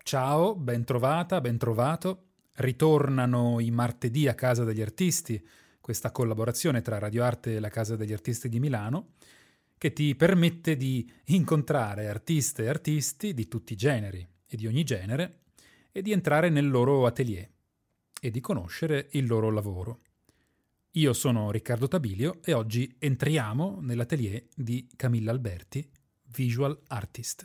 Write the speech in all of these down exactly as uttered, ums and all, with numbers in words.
Ciao, ben trovata, ben trovato. Ritornano i martedì a Casa degli Artisti, questa collaborazione tra Radio Arte e la Casa degli Artisti di Milano, che ti permette di incontrare artiste e artisti di tutti i generi e di ogni genere e di entrare nel loro atelier e di conoscere il loro lavoro. Io sono Riccardo Tabilio e oggi entriamo nell'atelier di Camilla Alberti, visual artist.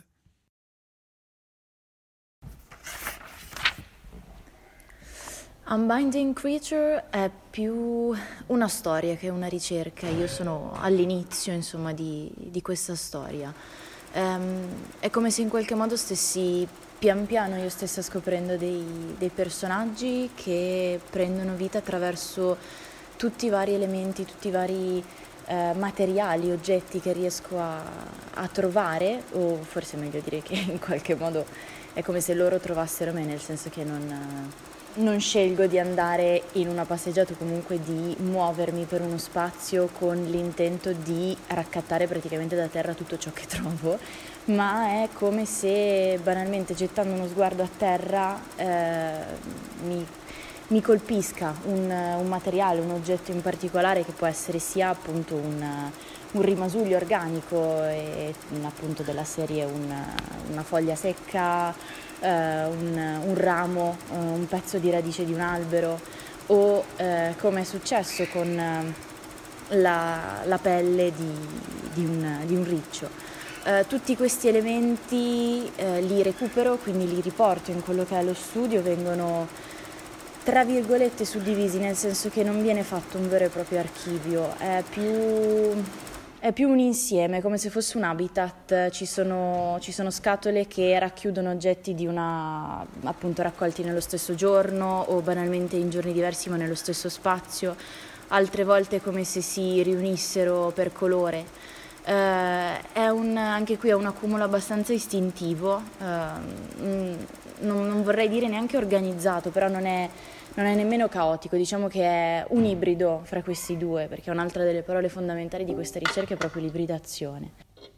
Unbinding Creature è più una storia che una ricerca. Io sono all'inizio, insomma, di, di questa storia. Um, è come se in qualche modo stessi pian piano io stessa scoprendo dei, dei personaggi che prendono vita attraverso tutti i vari elementi, tutti i vari eh, materiali, oggetti che riesco a, a trovare, o forse è meglio dire che in qualche modo è come se loro trovassero me, nel senso che non... Non scelgo di andare in una passeggiata o comunque di muovermi per uno spazio con l'intento di raccattare praticamente da terra tutto ciò che trovo, ma è come se banalmente gettando uno sguardo a terra eh, mi, mi colpisca un, un materiale, un oggetto in particolare che può essere sia appunto un, un rimasuglio organico e appunto della serie una, una foglia secca, Uh, un, un ramo, uh, un pezzo di radice di un albero o uh, come è successo con uh, la, la pelle di, di, un, di un riccio. Uh, tutti questi elementi uh, li recupero, quindi li riporto in quello che è lo studio, vengono tra virgolette suddivisi, nel senso che non viene fatto un vero e proprio archivio, è più... È più un insieme, come se fosse un habitat. Ci sono, ci sono scatole che racchiudono oggetti di una, appunto raccolti nello stesso giorno o banalmente in giorni diversi ma nello stesso spazio, altre volte come se si riunissero per colore. Eh, è un, anche qui è un accumulo abbastanza istintivo, eh, non, non vorrei dire neanche organizzato, però non è... Non è nemmeno caotico, diciamo che è un ibrido fra questi due, perché un'altra delle parole fondamentali di questa ricerca è proprio l'ibridazione.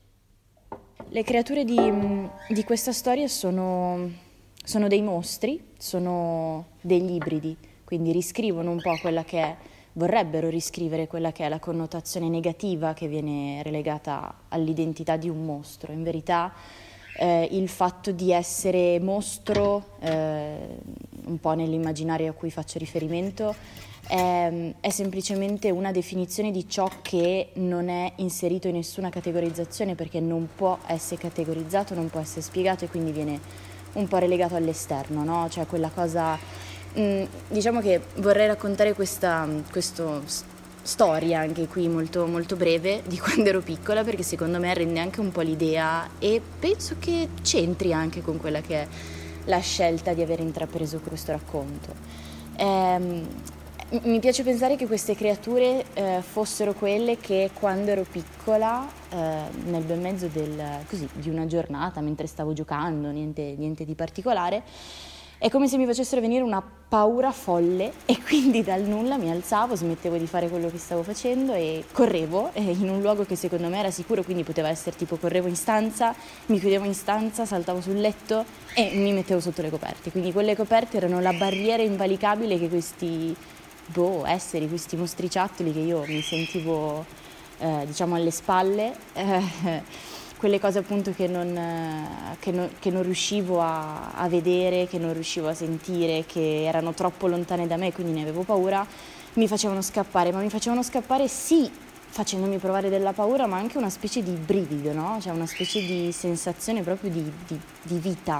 Le creature di, di questa storia sono, sono dei mostri, sono degli ibridi, quindi riscrivono un po' quella che è, vorrebbero riscrivere quella che è la connotazione negativa che viene relegata all'identità di un mostro. In verità Eh, il fatto di essere mostro, eh, un po' nell'immaginario a cui faccio riferimento, è, è semplicemente una definizione di ciò che non è inserito in nessuna categorizzazione, perché non può essere categorizzato, non può essere spiegato e quindi viene un po' relegato all'esterno, no? Cioè quella cosa, mh, diciamo che vorrei raccontare questa, questo storia anche qui molto, molto breve di quando ero piccola, perché secondo me rende anche un po' l'idea e penso che c'entri anche con quella che è la scelta di aver intrapreso questo racconto. Ehm, mi piace pensare che queste creature eh, fossero quelle che quando ero piccola, eh, nel bel mezzo del, così, di una giornata, mentre stavo giocando, niente, niente di particolare, è come se mi facessero venire una paura folle e quindi dal nulla mi alzavo, smettevo di fare quello che stavo facendo e correvo eh, in un luogo che secondo me era sicuro, quindi poteva essere tipo correvo in stanza, mi chiudevo in stanza, saltavo sul letto e mi mettevo sotto le coperte. Quindi quelle coperte erano la barriera invalicabile che questi boh, esseri, questi mostriciattoli che io mi sentivo eh, diciamo alle spalle, eh, quelle cose appunto che non, che non, che non riuscivo a, a vedere, che non riuscivo a sentire, che erano troppo lontane da me, quindi ne avevo paura, mi facevano scappare, ma mi facevano scappare sì facendomi provare della paura, ma anche una specie di brivido, no? Cioè una specie di sensazione proprio di, di, di vita.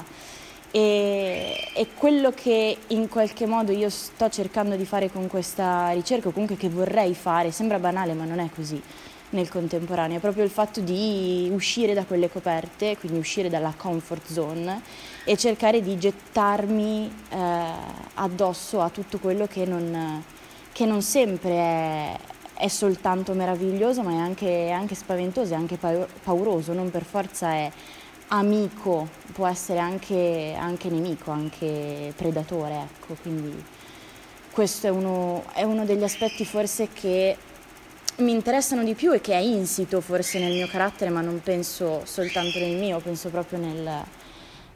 E, e quello che in qualche modo io sto cercando di fare con questa ricerca, o comunque che vorrei fare, sembra banale ma non è così, nel contemporaneo, è proprio il fatto di uscire da quelle coperte, quindi uscire dalla comfort zone e cercare di gettarmi eh, addosso a tutto quello che non, che non sempre è, è soltanto meraviglioso, ma è anche, è anche spaventoso, è anche pauroso, non per forza è amico, può essere anche, anche nemico, anche predatore, ecco. Quindi questo è uno, è uno degli aspetti forse che mi interessano di più e che è insito forse nel mio carattere, ma non penso soltanto nel mio, penso proprio nel,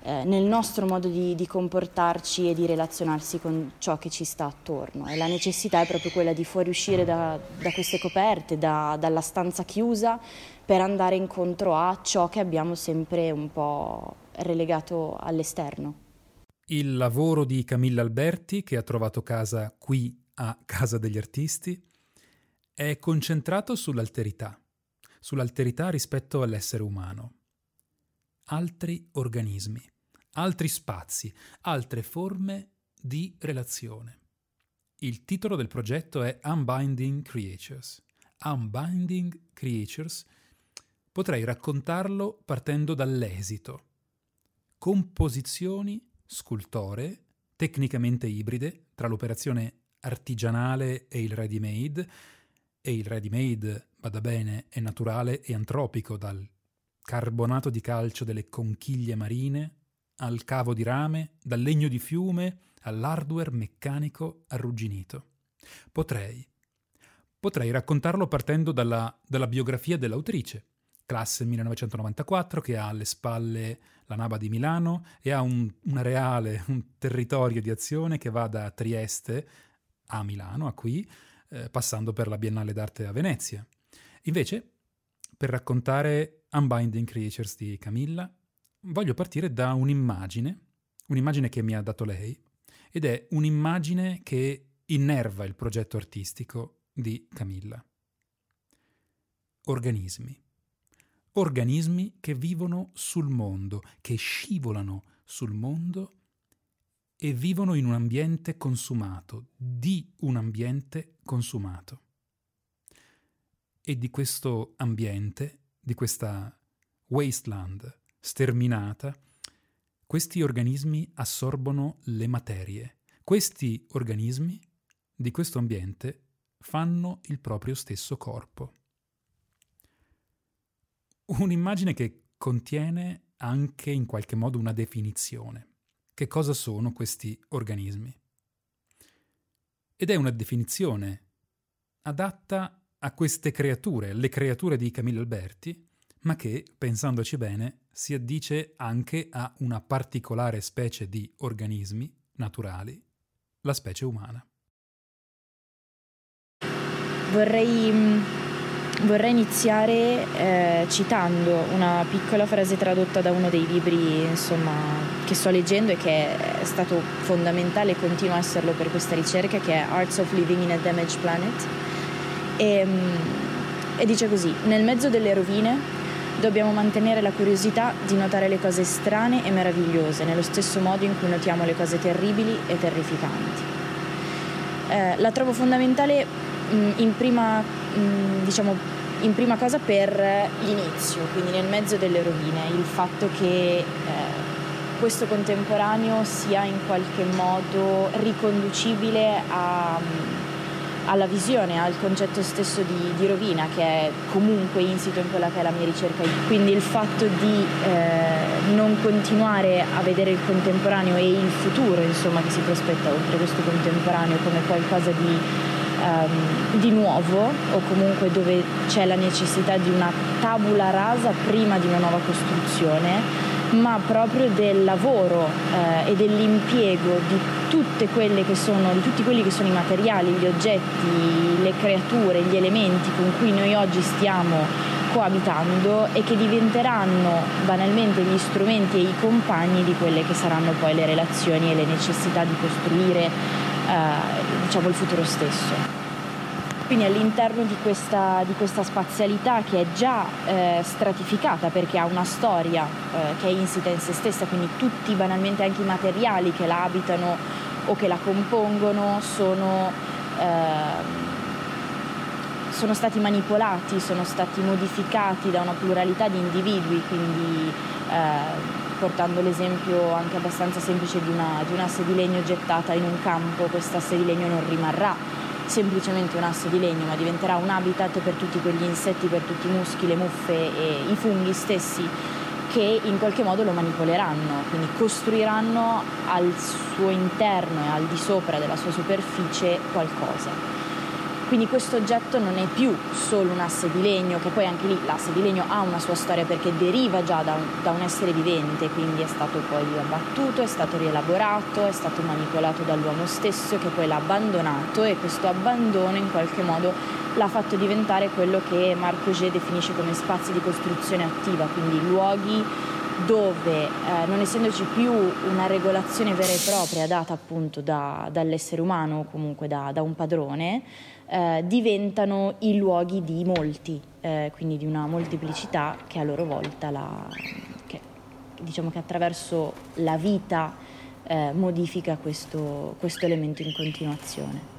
eh, nel nostro modo di, di comportarci e di relazionarsi con ciò che ci sta attorno. E la necessità è proprio quella di fuoriuscire da, da queste coperte, da, dalla stanza chiusa, per andare incontro a ciò che abbiamo sempre un po' relegato all'esterno. Il lavoro di Camilla Alberti, che ha trovato casa qui a Casa degli Artisti, è concentrato sull'alterità, sull'alterità rispetto all'essere umano. Altri organismi, altri spazi, altre forme di relazione. Il titolo del progetto è Unbinding Creatures. Unbinding Creatures. Potrei raccontarlo partendo dall'esito. Composizioni scultoree, tecnicamente ibride, tra l'operazione artigianale e il ready-made, e il ready-made, bada bene, è naturale e antropico, dal carbonato di calcio delle conchiglie marine al cavo di rame, dal legno di fiume all'hardware meccanico arrugginito. Potrei, potrei raccontarlo partendo dalla, dalla biografia dell'autrice, classe millenovecentonovantaquattro, che ha alle spalle la Naba di Milano e ha un, un areale, un territorio di azione che va da Trieste a Milano, a qui, eh, passando per la Biennale d'Arte a Venezia. Invece, per raccontare Unbinding Creatures di Camilla, voglio partire da un'immagine, un'immagine che mi ha dato lei, ed è un'immagine che innerva il progetto artistico di Camilla. Organismi. Organismi che vivono sul mondo, che scivolano sul mondo e vivono in un ambiente consumato, di un ambiente consumato. E di questo ambiente, di questa wasteland sterminata, questi organismi assorbono le materie. Questi organismi di questo ambiente fanno il proprio stesso corpo. Un'immagine che contiene anche in qualche modo una definizione. Che cosa sono questi organismi? Ed è una definizione adatta a queste creature, le creature di Camilla Alberti, ma che, pensandoci bene, si addice anche a una particolare specie di organismi naturali, la specie umana. Vorrei, vorrei iniziare eh, citando una piccola frase tradotta da uno dei libri, insomma, che sto leggendo e che è stato fondamentale e continua a esserlo per questa ricerca, che è Arts of Living in a Damaged Planet. E, e dice così: nel mezzo delle rovine dobbiamo mantenere la curiosità di notare le cose strane e meravigliose, nello stesso modo in cui notiamo le cose terribili e terrificanti. Eh, la trovo fondamentale mh, in prima, mh, diciamo, in prima cosa per l'inizio, quindi nel mezzo delle rovine, il fatto che eh, questo contemporaneo sia in qualche modo riconducibile a alla visione, al concetto stesso di, di rovina, che è comunque insito in quella che è la mia ricerca. Quindi il fatto di eh, non continuare a vedere il contemporaneo e il futuro, insomma, che si prospetta oltre questo contemporaneo come qualcosa di, um, di nuovo, o comunque dove c'è la necessità di una tabula rasa prima di una nuova costruzione, ma proprio del lavoro eh, e dell'impiego di tutte quelle che sono, di tutti quelli che sono i materiali, gli oggetti, le creature, gli elementi con cui noi oggi stiamo coabitando e che diventeranno banalmente gli strumenti e i compagni di quelle che saranno poi le relazioni e le necessità di costruire eh, diciamo il futuro stesso. Quindi all'interno di questa, di questa spazialità, che è già eh, stratificata perché ha una storia eh, che è insita in se stessa, quindi tutti banalmente anche i materiali che la abitano o che la compongono sono, eh, sono stati manipolati, sono stati modificati da una pluralità di individui, quindi eh, portando l'esempio anche abbastanza semplice di una, di un'asse di legno gettata in un campo, quest'asse di legno non rimarrà semplicemente un asse di legno, ma diventerà un habitat per tutti quegli insetti, per tutti i muschi, le muffe e i funghi stessi che in qualche modo lo manipoleranno, quindi costruiranno al suo interno e al di sopra della sua superficie qualcosa. quindi questo oggetto non è più solo un asse di legno, che poi anche lì l'asse di legno ha una sua storia perché deriva già da un, da un essere vivente, quindi è stato poi abbattuto, è stato rielaborato, è stato manipolato dall'uomo stesso che poi l'ha abbandonato, e questo abbandono in qualche modo l'ha fatto diventare quello che Marc Augé definisce come spazi di costruzione attiva, quindi luoghi dove, eh, non essendoci più una regolazione vera e propria data appunto da, dall'essere umano o comunque da, da un padrone, eh, diventano i luoghi di molti, eh, quindi di una molteplicità che a loro volta, la, che, diciamo che attraverso la vita eh, modifica questo, questo elemento in continuazione.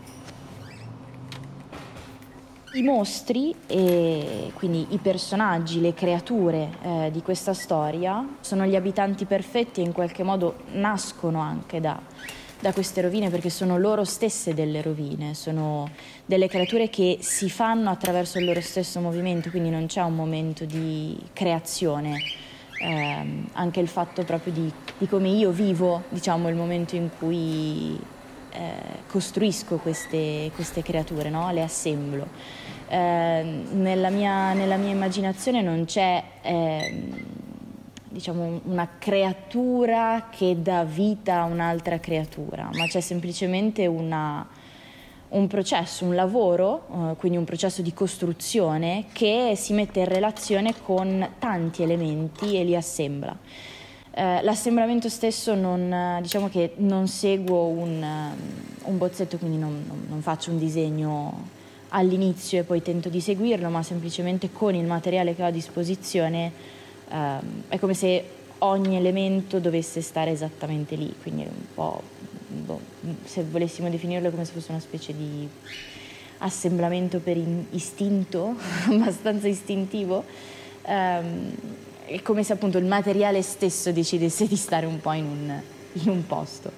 I mostri, e quindi i personaggi, le creature eh, di questa storia, sono gli abitanti perfetti e in qualche modo nascono anche da, da queste rovine, perché sono loro stesse delle rovine, sono delle creature che si fanno attraverso il loro stesso movimento, quindi non c'è un momento di creazione. Eh, anche il fatto proprio di, di come io vivo, diciamo, il momento in cui eh, costruisco queste, queste creature, no? Le assemblo. Eh, nella, mia, nella mia immaginazione non c'è eh, diciamo una creatura che dà vita a un'altra creatura, ma c'è semplicemente una, un processo, un lavoro, eh, quindi un processo di costruzione che si mette in relazione con tanti elementi e li assembla. Eh, l'assemblamento stesso non, diciamo che non seguo un, un bozzetto, quindi non, non, non faccio un disegno all'inizio e poi tento di seguirlo, ma semplicemente con il materiale che ho a disposizione ehm, è come se ogni elemento dovesse stare esattamente lì, quindi è un po', boh, se volessimo definirlo come se fosse una specie di assemblamento per istinto, abbastanza istintivo, ehm, è come se appunto il materiale stesso decidesse di stare un po' in un, in un posto.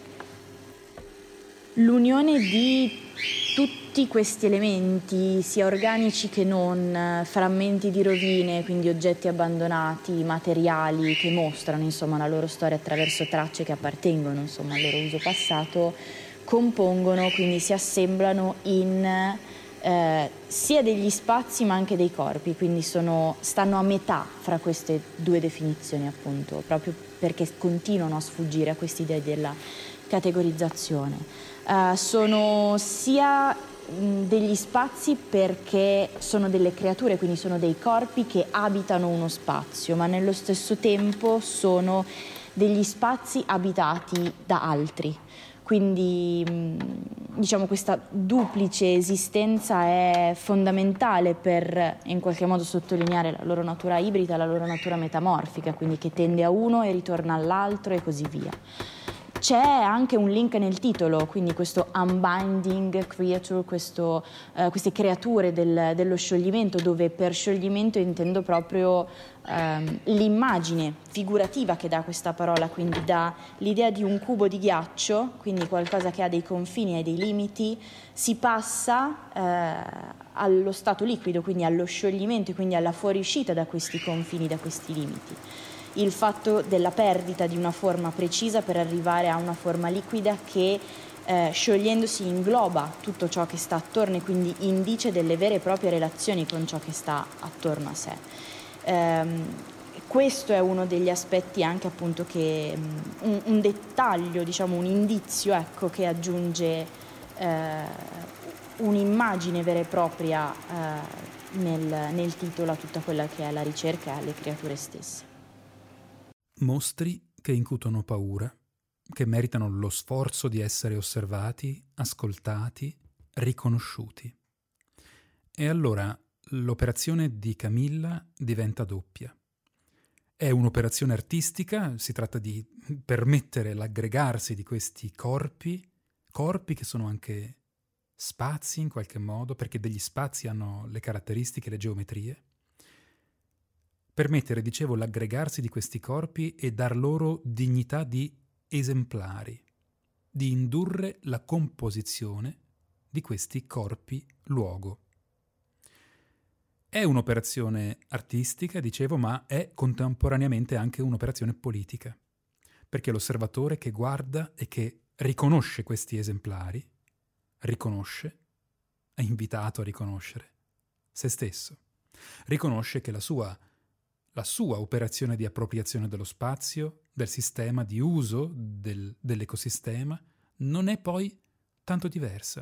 L'unione di tutti questi elementi, sia organici che non, frammenti di rovine, quindi oggetti abbandonati, materiali che mostrano insomma la loro storia attraverso tracce che appartengono insomma al loro uso passato, compongono, quindi si assemblano in eh, sia degli spazi ma anche dei corpi, quindi sono, stanno a metà fra queste due definizioni appunto, proprio perché continuano a sfuggire a quest'idea della categorizzazione. Uh, sono sia mh, degli spazi perché sono delle creature, quindi sono dei corpi che abitano uno spazio, ma nello stesso tempo sono degli spazi abitati da altri. Quindi mh, diciamo questa duplice esistenza è fondamentale per in qualche modo sottolineare la loro natura ibrida, la loro natura metamorfica, quindi che tende a uno e ritorna all'altro e così via. C'è anche un link nel titolo, quindi questo unbinding creature, questo, uh, queste creature del, dello scioglimento, dove per scioglimento intendo proprio um, l'immagine figurativa che dà questa parola, quindi dà l'idea di un cubo di ghiaccio, quindi qualcosa che ha dei confini e dei limiti, si passa uh, allo stato liquido, quindi allo scioglimento e quindi alla fuoriuscita da questi confini, da questi limiti. Il fatto della perdita di una forma precisa per arrivare a una forma liquida che eh, sciogliendosi ingloba tutto ciò che sta attorno e quindi indice delle vere e proprie relazioni con ciò che sta attorno a sé. Ehm, questo è uno degli aspetti anche appunto che un, un dettaglio, diciamo un indizio, ecco, che aggiunge eh, un'immagine vera e propria eh, nel, nel titolo a tutta quella che è la ricerca e alle creature stesse. Mostri che incutono paura, che meritano lo sforzo di essere osservati, ascoltati, riconosciuti. E allora l'operazione di Camilla diventa doppia. È un'operazione artistica, si tratta di permettere l'aggregarsi di questi corpi, corpi che sono anche spazi in qualche modo, perché degli spazi hanno le caratteristiche, le geometrie. Permettere, dicevo, l'aggregarsi di questi corpi e dar loro dignità di esemplari, di indurre la composizione di questi corpi luogo. È un'operazione artistica, dicevo, ma è contemporaneamente anche un'operazione politica, perché l'osservatore che guarda e che riconosce questi esemplari, riconosce, è invitato a riconoscere? Se stesso. Riconosce che la sua, la sua operazione di appropriazione dello spazio, del sistema, di uso del, dell'ecosistema, non è poi tanto diversa.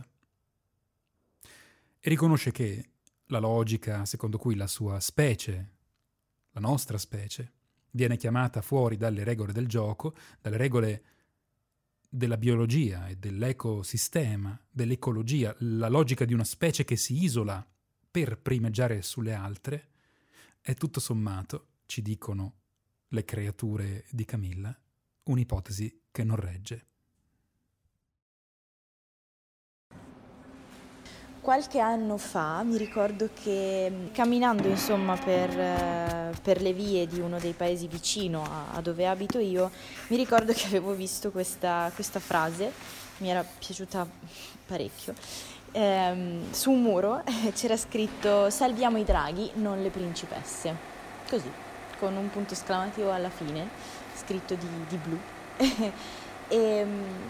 E riconosce che la logica secondo cui la sua specie, la nostra specie, viene chiamata fuori dalle regole del gioco, dalle regole della biologia e dell'ecosistema, dell'ecologia, la logica di una specie che si isola per primeggiare sulle altre, è tutto sommato, ci dicono le creature di Camilla, un'ipotesi che non regge. Qualche anno fa mi ricordo che camminando insomma per, per le vie di uno dei paesi vicino a, a dove abito io, mi ricordo che avevo visto questa, questa frase, mi era piaciuta parecchio, ehm, su un muro c'era scritto "Salviamo i draghi, non le principesse", così, con un punto esclamativo alla fine, scritto di, di blu. e,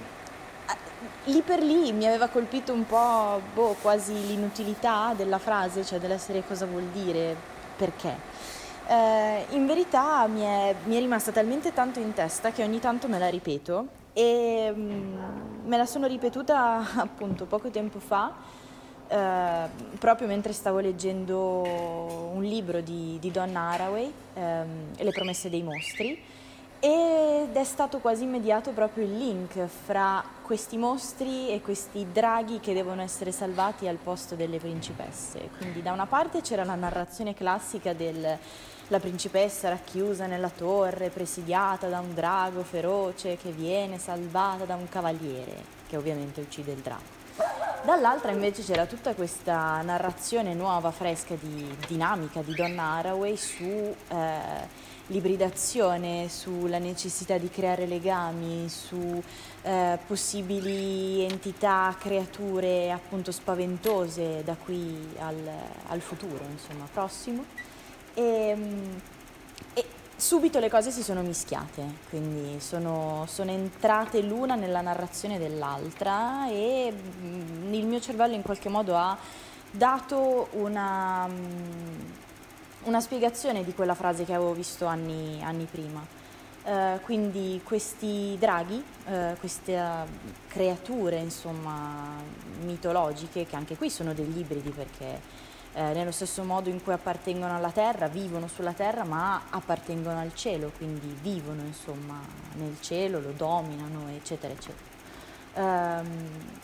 Lì per lì mi aveva colpito un po', boh, quasi l'inutilità della frase, cioè dell'essere cosa vuol dire, perché. Eh, in verità mi è, mi è rimasta talmente tanto in testa che ogni tanto me la ripeto e mm, me la sono ripetuta appunto poco tempo fa, eh, proprio mentre stavo leggendo un libro di, di Donna Haraway, ehm, Le promesse dei mostri. Ed è stato quasi immediato proprio il link fra questi mostri e questi draghi che devono essere salvati al posto delle principesse. Quindi da una parte c'era la narrazione classica della principessa racchiusa nella torre, presidiata da un drago feroce che viene salvata da un cavaliere, che ovviamente uccide il drago. Dall'altra invece c'era tutta questa narrazione nuova, fresca, di dinamica di Donna Haraway su eh, l'ibridazione, sulla necessità di creare legami, su eh, possibili entità, creature appunto spaventose da qui al, al futuro, insomma, prossimo. E, e subito le cose si sono mischiate, quindi sono, sono entrate l'una nella narrazione dell'altra e mh, il mio cervello in qualche modo ha dato una... Mh, una spiegazione di quella frase che avevo visto anni, anni prima. Uh, quindi questi draghi, uh, queste creature insomma mitologiche, che anche qui sono degli ibridi perché uh, nello stesso modo in cui appartengono alla terra, vivono sulla terra ma appartengono al cielo, quindi vivono insomma nel cielo, lo dominano eccetera eccetera. Um,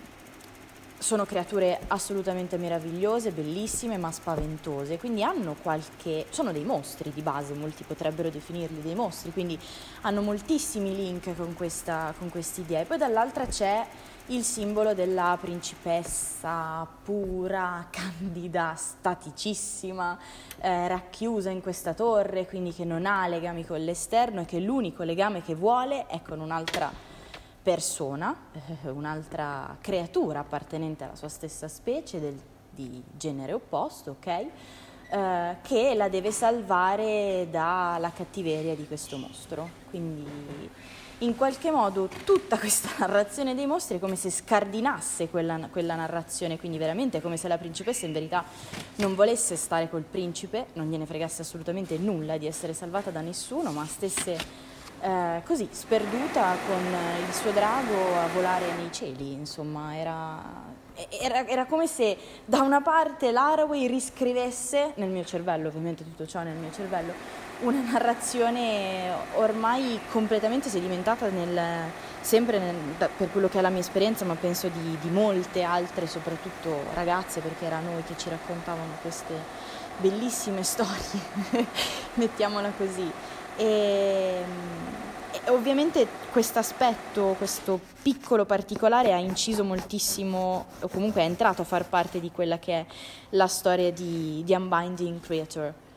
Sono creature assolutamente meravigliose, bellissime, ma spaventose, quindi hanno qualche... sono dei mostri di base, molti potrebbero definirli dei mostri, quindi hanno moltissimi link con questa con quest'idea. E poi dall'altra c'è il simbolo della principessa pura, candida, staticissima, eh, racchiusa in questa torre, quindi che non ha legami con l'esterno e che l'unico legame che vuole è con un'altra persona, eh, un'altra creatura appartenente alla sua stessa specie, del, di genere opposto, ok? Eh, che la deve salvare dalla cattiveria di questo mostro. Quindi in qualche modo tutta questa narrazione dei mostri è come se scardinasse quella, quella narrazione, quindi veramente è come se la principessa in verità non volesse stare col principe, non gliene fregasse assolutamente nulla di essere salvata da nessuno, ma stesse Eh, così, sperduta con il suo drago a volare nei cieli, insomma, era, era, era come se da una parte l'Haraway riscrivesse, nel mio cervello, ovviamente tutto ciò nel mio cervello, una narrazione ormai completamente sedimentata nel, sempre nel, da, per quello che è la mia esperienza, ma penso di, di molte altre, soprattutto ragazze, perché era noi che ci raccontavano queste bellissime storie, mettiamola così. E, e ovviamente questo aspetto, questo piccolo particolare ha inciso moltissimo, o comunque è entrato a far parte di quella che è la storia di, di Unbinding Creator.